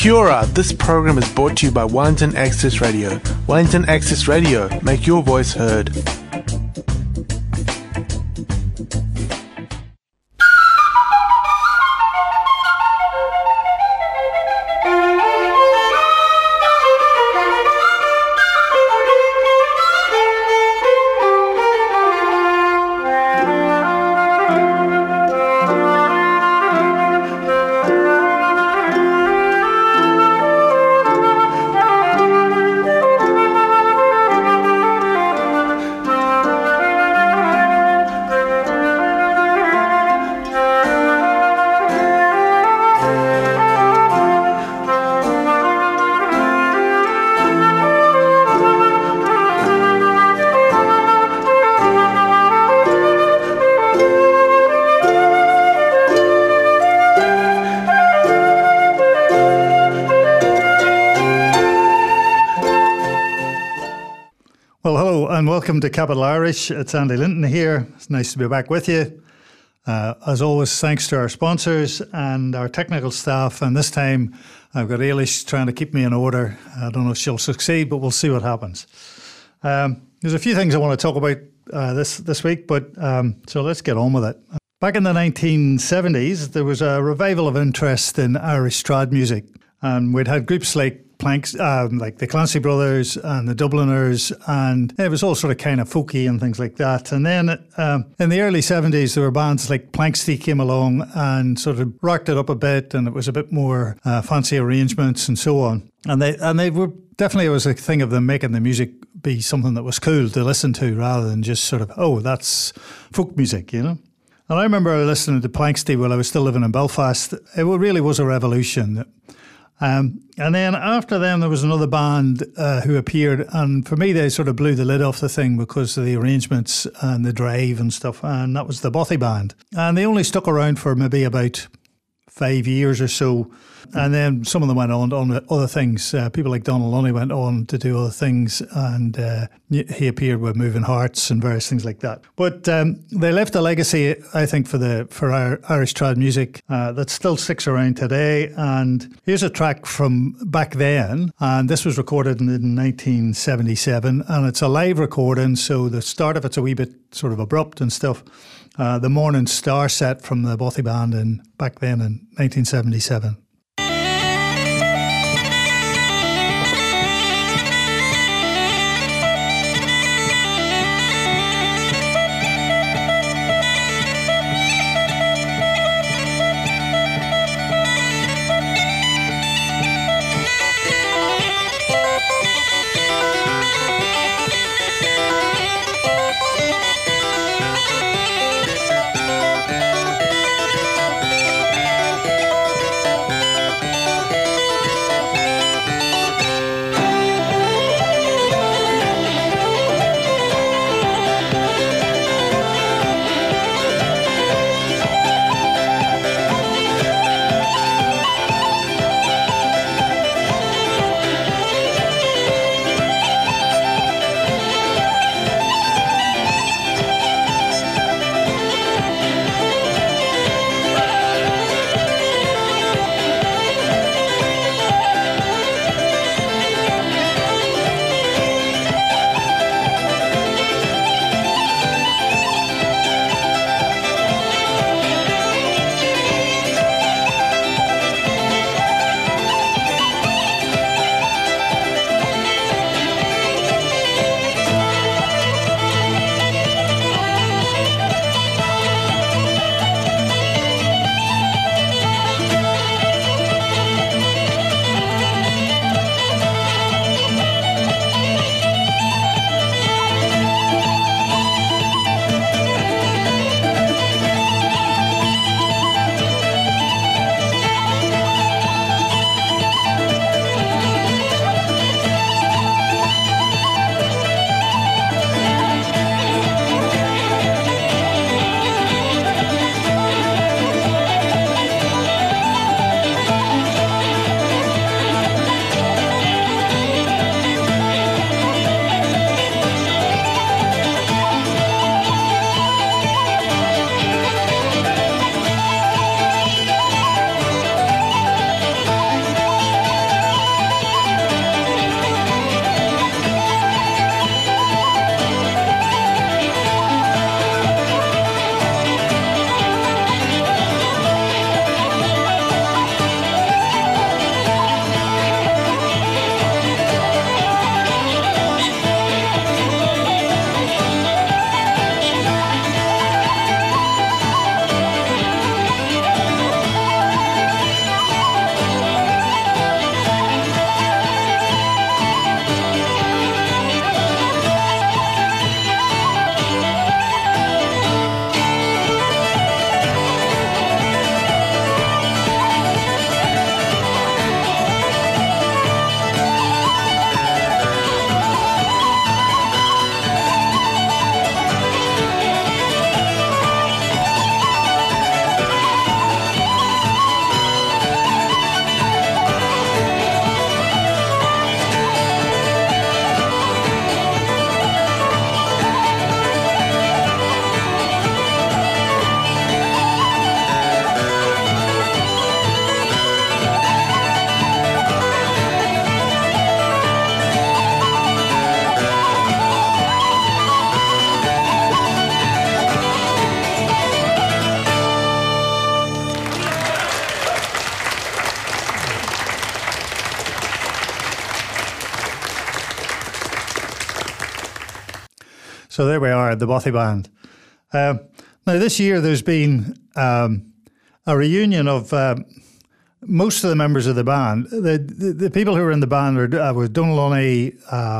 Kia ora, this program is brought to you by Wellington Access Radio. Wellington Access Radio, make your voice heard. Welcome to Capital Irish. It's Andy Linton here. It's nice to be back with you. As always, thanks to our sponsors and our technical staff. And this time, I've got Ailish trying to keep me in order. I don't know if she'll succeed, but we'll see what happens. There's a few things I want to talk about this week, but so let's get on with it. Back in the 1970s, there was a revival of interest in Irish trad music, and we'd had groups like like the Clancy Brothers and the Dubliners, and it was all sort of kind of folky and things like that. And then in the early 70s, there were bands like Planxty came along and sort of rocked it up a bit, and it was a bit more fancy arrangements and so on. And they were definitely, it was a thing of them making the music be something that was cool to listen to rather than just sort of, oh, that's folk music, you know? And I remember listening to Planxty while I was still living in Belfast. It really was a revolution. And then after them, there was another band who appeared, and for me, they sort of blew the lid off the thing because of the arrangements and the drive and stuff, and that was the Bothy Band. And they only stuck around for maybe about 5 years or so, and then some of them went on to other things. People like Donald Lunny went on to do other things, and he appeared with Moving Hearts and various things like that. But they left a legacy, I think, for our Irish trad music that still sticks around today. And here's a track from back then, and this was recorded in 1977, and it's a live recording, so the start of it's a wee bit sort of abrupt and stuff. The Morning Star set from the Bothy Band back then in 1977. So there we are, the Bothy Band. Now, this year there's been a reunion of most of the members of the band. The people who were in the band were Donal Lunny,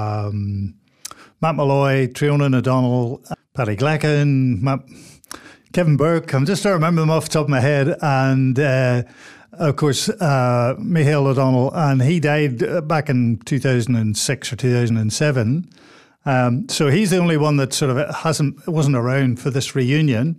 Matt Malloy, Triona O'Donnell, Paddy Gleckin, Kevin Burke. I'm just trying to remember them off the top of my head. And of course, Michael O'Donnell. And he died back in 2006 or 2007. So he's the only one that sort of wasn't around for this reunion.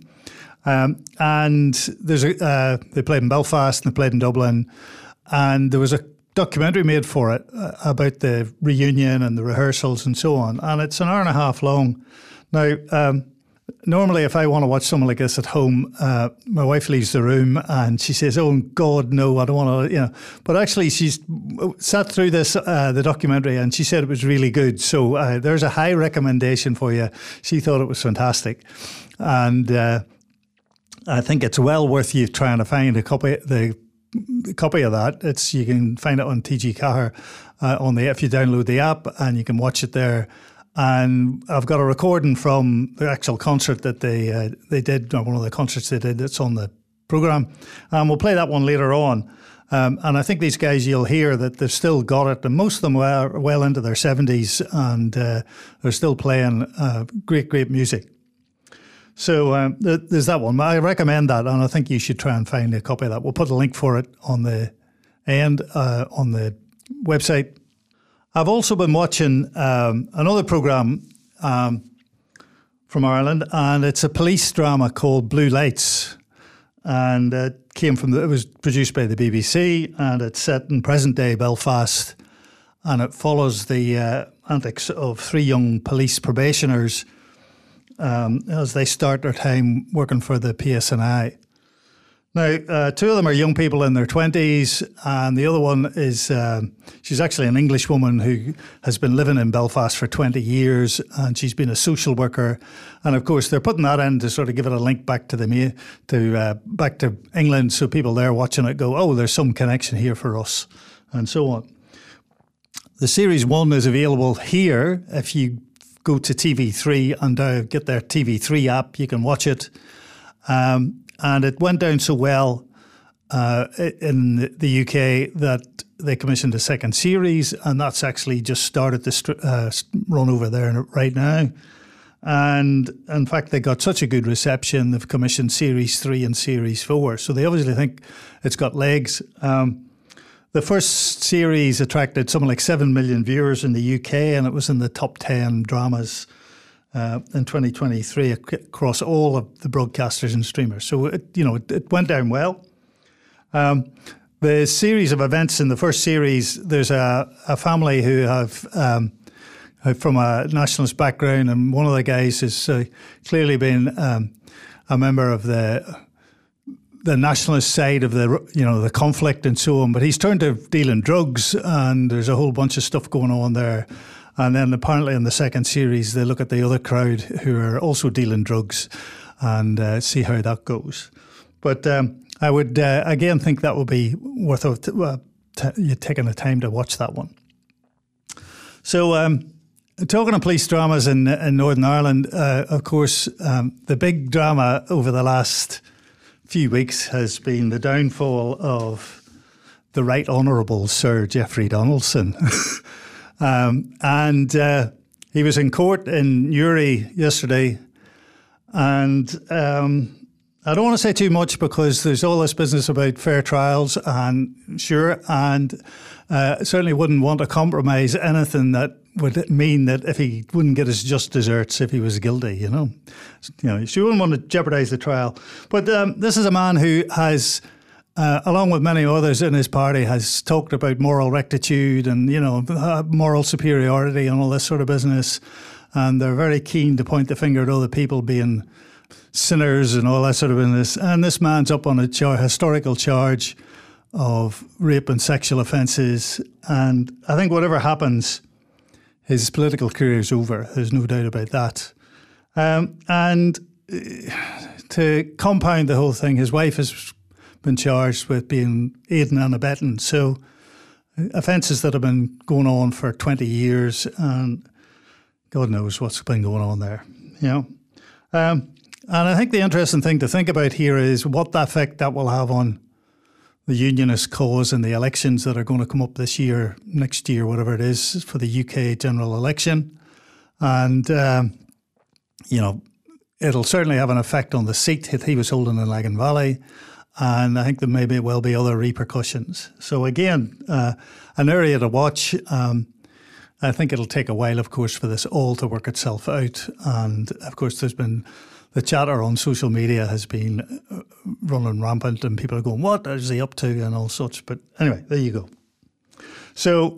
And they played in Belfast and they played in Dublin. And there was a documentary made for it about the reunion and the rehearsals and so on. And it's an hour and a half long. Now, normally if I want to watch something like this at home, my wife leaves the room and she says, "Oh God, no, I don't want to," But actually she's sat through this, the documentary, and she said it was really good. So there's a high recommendation for you. She thought it was fantastic. And I think it's well worth you trying to find a copy of that. You can find it on TG Cahir if you download the app, and you can watch it there. And I've got a recording from the actual concert that they did, or one of the concerts they did. That's on the programme, and we'll play that one later on. And I think these guys, you'll hear that they've still got it, and most of them are well into their 70s, and they're still playing great music. So there's that one. I recommend that, and I think you should try and find a copy of that. We'll put a link for it on the end on the website. I've also been watching another programme from Ireland, and it's a police drama called Blue Lights, and it was produced by the BBC, and it's set in present-day Belfast, and it follows the antics of 3 young police probationers as they start their time working for the PSNI. Now, 2 of them are young people in their 20s, and the other one is, she's actually an English woman who has been living in Belfast for 20 years, and she's been a social worker. And of course, they're putting that in to sort of give it a link back to back to England, so people there watching it go, "Oh, there's some connection here for us," and so on. The Series 1 is available here. If you go to TV3 and get their TV3 app, you can watch it. And it went down so well in the UK that they commissioned a second series, and that's actually just started to run over there right now. And in fact, they got such a good reception, they've commissioned Series 3 and Series 4. So they obviously think it's got legs. The first series attracted something like 7 million viewers in the UK, and it was in the top 10 dramas in 2023 across all of the broadcasters and streamers. So it went down well. The series of events in the first series, there's a family who have from a nationalist background, and one of the guys has clearly been a member of the nationalist side of the conflict and so on. But he's turned to dealing drugs, and there's a whole bunch of stuff going on there. And then apparently in the second series, they look at the other crowd who are also dealing drugs and see how that goes. But I would, again, think that would be worth you taking the time to watch that one. So talking of police dramas in Northern Ireland, of course, the big drama over the last few weeks has been the downfall of the Right Honourable Sir Jeffrey Donaldson. And he was in court in Newry yesterday, and I don't want to say too much because there's all this business about fair trials, and certainly wouldn't want to compromise anything that would mean that if he wouldn't get his just desserts if he was guilty, you wouldn't want to jeopardise the trial. But this is a man who has, along with many others in his party, has talked about moral rectitude and, moral superiority and all this sort of business. And they're very keen to point the finger at other people being sinners and all that sort of business. And this man's up on a historical charge of rape and sexual offences. And I think whatever happens, his political career is over. There's no doubt about that. And to compound the whole thing, his wife has been charged with being aiding and abetting. So offences that have been going on for 20 years, and God knows what's been going on there. you know. And I think the interesting thing to think about here is what effect that will have on the unionist cause in the elections that are going to come up this year, next year, whatever it is, for the UK general election. And, you know, it'll certainly have an effect on the seat that he was holding in Lagan Valley. And I think there may well be other repercussions. So again, an area to watch. I think it'll take a while, of course, for this all to work itself out. And of course, there's been the chatter on social media has been running rampant, and people are going, "What is he up to?" and all such. But anyway, there you go. So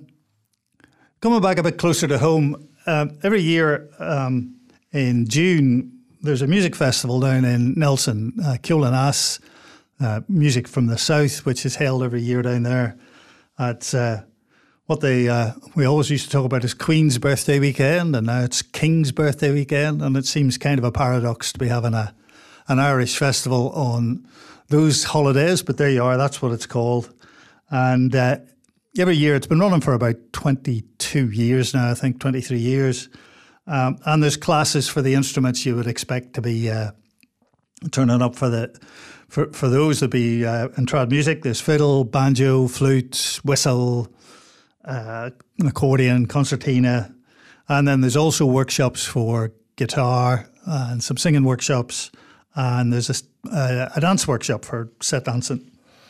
coming back a bit closer to home, every year in June, there's a music festival down in Nelson, Kiolan Music from the South, which is held every year down there at what we always used to talk about as Queen's birthday weekend, and now it's King's birthday weekend, and it seems kind of a paradox to be having an Irish festival on those holidays, but there you are, that's what it's called. And every year, it's been running for about 22 years now, I think, 23 years. And there's classes for the instruments you would expect to be turning up for those that be in trad music. There's fiddle, banjo, flute, whistle, accordion, concertina. And then there's also workshops for guitar and some singing workshops. And there's a dance workshop for set dancing.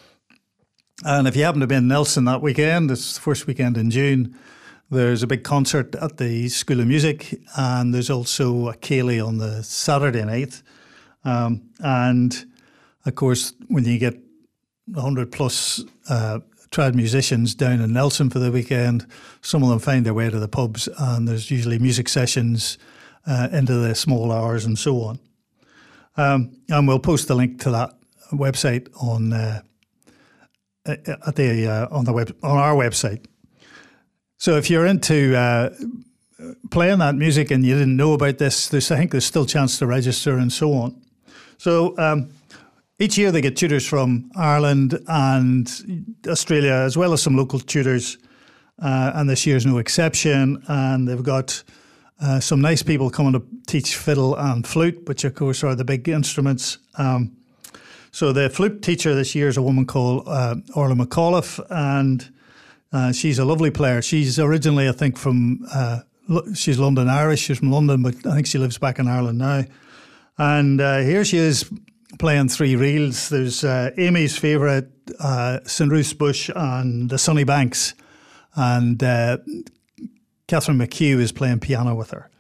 And if you happen to be in Nelson that weekend, it's the first weekend in June, there's a big concert at the School of Music, and there's also a ceilidh on the Saturday night. And of course, when you get 100 plus trad musicians down in Nelson for the weekend, some of them find their way to the pubs, and there's usually music sessions into the small hours and so on. And we'll post the link to that website on our website. So if you're into playing that music and you didn't know about this, I think there's still a chance to register and so on. So each year they get tutors from Ireland and Australia, as well as some local tutors, and this year's no exception. And they've got some nice people coming to teach fiddle and flute, which of course are the big instruments. So the flute teacher this year is a woman called Orla McAuliffe, and she's a lovely player. She's originally, I think, she's London Irish. She's from London, but I think she lives back in Ireland now. And here she is playing three reels. There's Amy's favourite, St Ruth's Bush and the Sunny Banks. And Catherine McHugh is playing piano with her.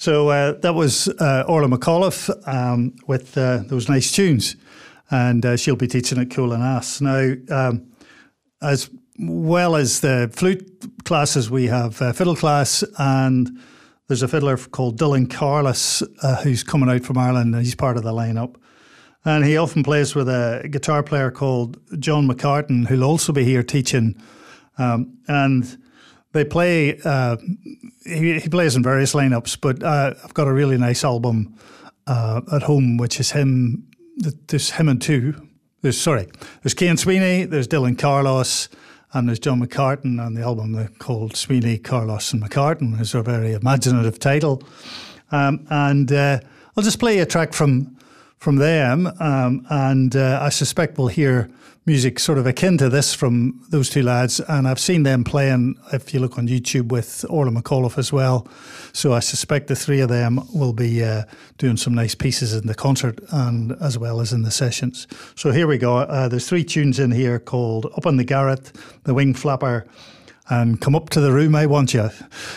So that was Orla McAuliffe with those nice tunes. And she'll be teaching at Cool and Ass. Now, as well as the flute classes, we have fiddle class, and there's a fiddler called Dylan Carlos who's coming out from Ireland, and he's part of the lineup. And he often plays with a guitar player called John McCartan, who'll also be here teaching. And they play, he plays in various lineups, but I've got a really nice album at home, which is him. There's him and two. There's Cian Sweeney, there's Dylan Carlos, and there's John McCartan on the album called Sweeney, Carlos and McCartan. It's a very imaginative title. And I'll just play a track from them, and I suspect we'll hear music sort of akin to this from those two lads, and I've seen them playing, if you look on YouTube, with Orla McAuliffe as well. So I suspect the three of them will be doing some nice pieces in the concert and as well as in the sessions. So here we go. There's three tunes in here called Up on the Garret, The Wing Flapper, and Come Up to the Room, I Want You.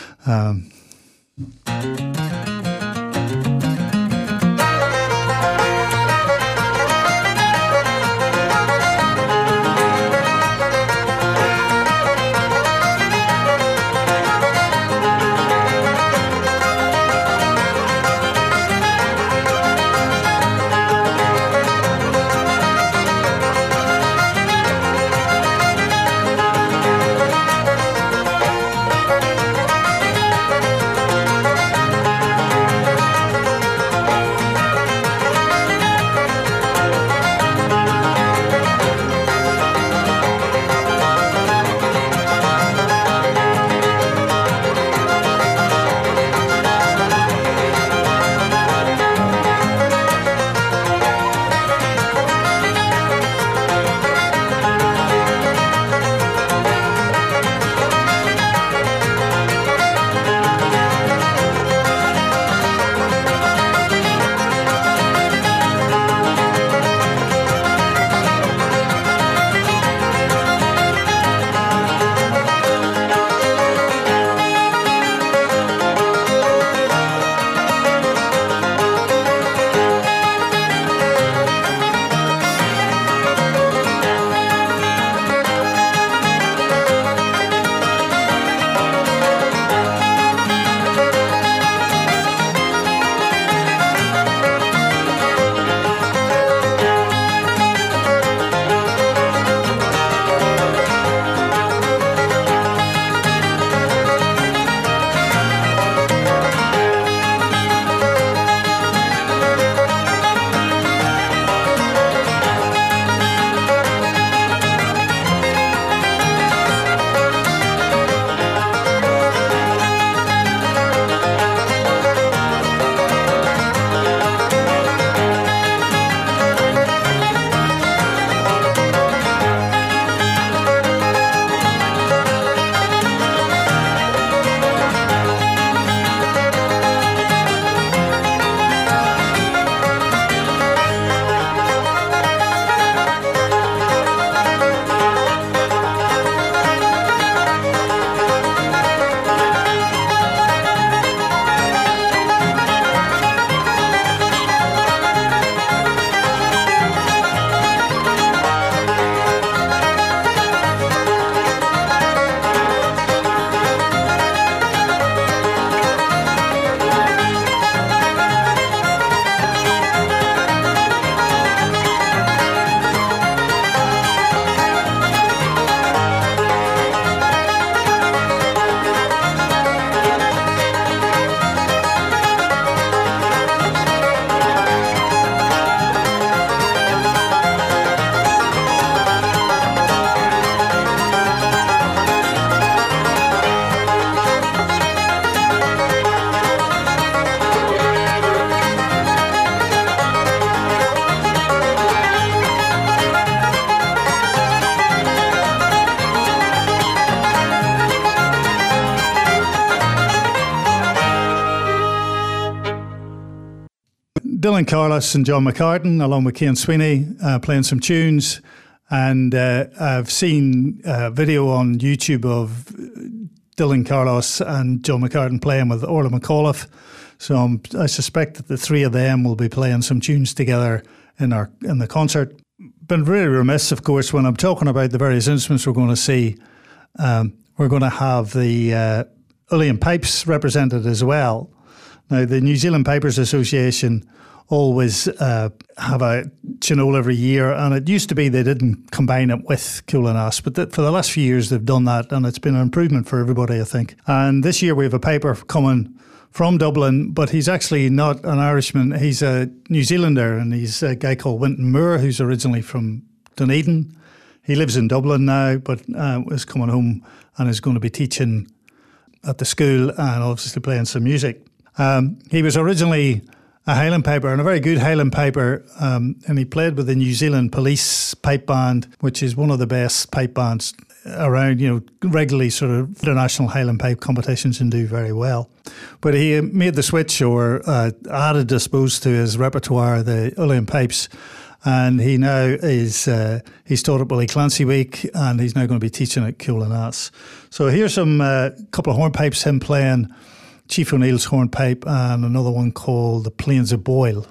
Dylan Carlos and John McCartan, along with Cian Sweeney, playing some tunes. And I've seen a video on YouTube of Dylan Carlos and John McCartan playing with Orla McAuliffe. So I suspect that the three of them will be playing some tunes together in the concert. Been really remiss, of course, when I'm talking about the various instruments we're going to see. We're going to have the uilleann pipes represented as well. Now, the New Zealand Pipers Association always have a Chinole every year, and it used to be they didn't combine it with Cuillin-Ass, but for the last few years they've done that, and it's been an improvement for everybody, I think. And this year we have a piper coming from Dublin, but he's actually not an Irishman. He's a New Zealander, and he's a guy called Winton Moore, who's originally from Dunedin. He lives in Dublin now, but is coming home and is going to be teaching at the school and obviously playing some music. He was originally a Highland piper, and a very good Highland piper, and he played with the New Zealand Police Pipe Band, which is one of the best pipe bands around, regularly sort of international Highland pipe competitions and do very well. But he made the switch, or added, I suppose, to his repertoire the uilleann pipes, and he now is, he's taught at Willie Clancy Week, and he's now going to be teaching at Cuillin-Ass. So here's some couple of hornpipes, him playing Chief O'Neill's hornpipe, and another one called The Plains of Boyle.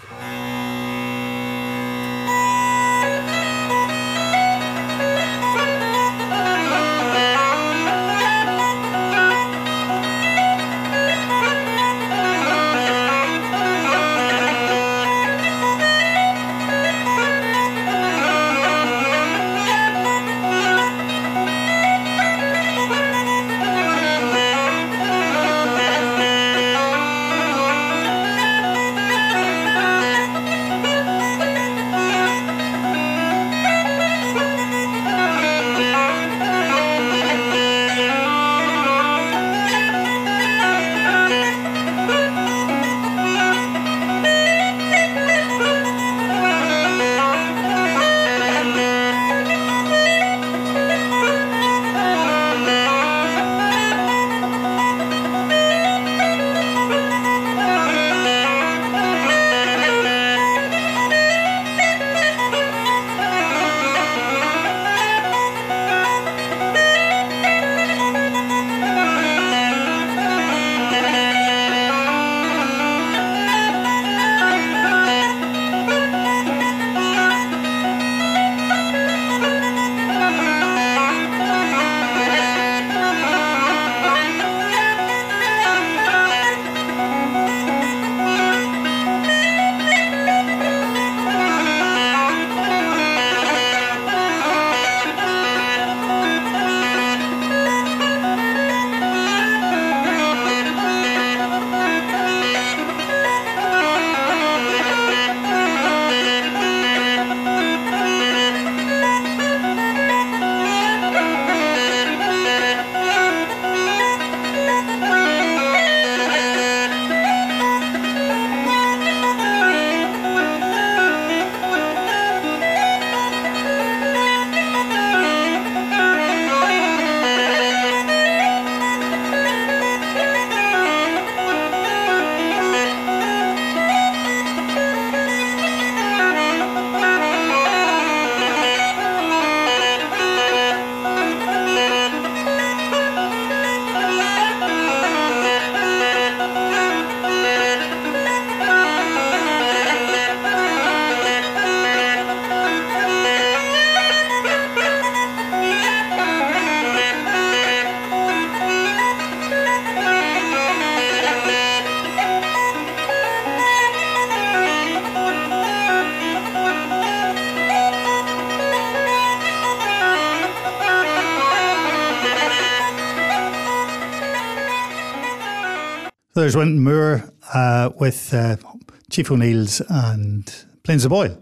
There's Winton Moore with Chief O'Neill's and Plains of Boyle.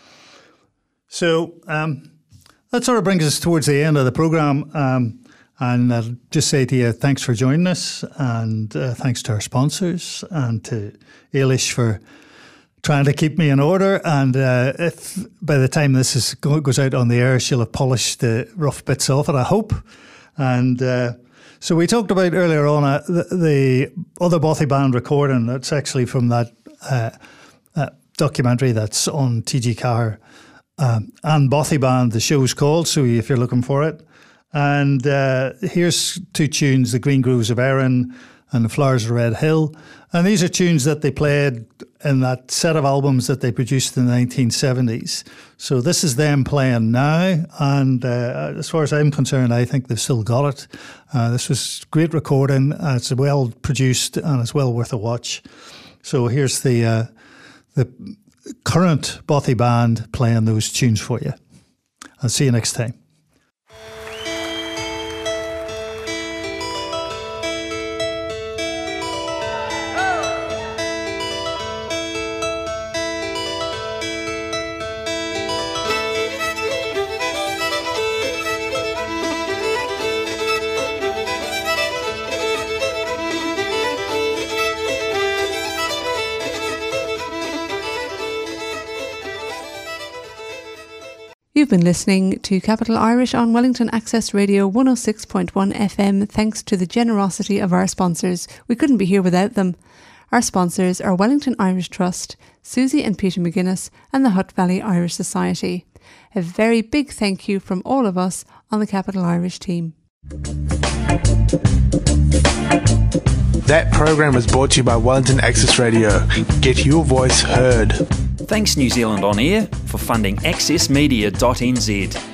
So that sort of brings us towards the end of the programme. And I'll just say to you, thanks for joining us, and thanks to our sponsors, and to Ailish for trying to keep me in order. And if by the time this goes out on the air, she'll have polished the rough bits off it, I hope. And so we talked about earlier on the other Bothy Band recording. That's actually from that documentary that's on TG Cahir and Bothy Band, the show's called, so if you're looking for it. And here's two tunes, The Green Groves of Erin and The Flowers of Red Hill. And these are tunes that they played in that set of albums that they produced in the 1970s. So this is them playing now, and as far as I'm concerned, I think they've still got it. This was great recording. It's well produced and it's well worth a watch. So here's the current Bothy band playing those tunes for you. I'll see you next time. You've been listening to Capital Irish on Wellington Access Radio 106.1 FM thanks to the generosity of our sponsors. We couldn't be here without them. Our sponsors are Wellington Irish Trust, Susie and Peter McGuinness and the Hutt Valley Irish Society. A very big thank you from all of us on the Capital Irish team. That program was brought to you by Wellington Access Radio. Get your voice heard. Thanks New Zealand On Air for funding accessmedia.nz.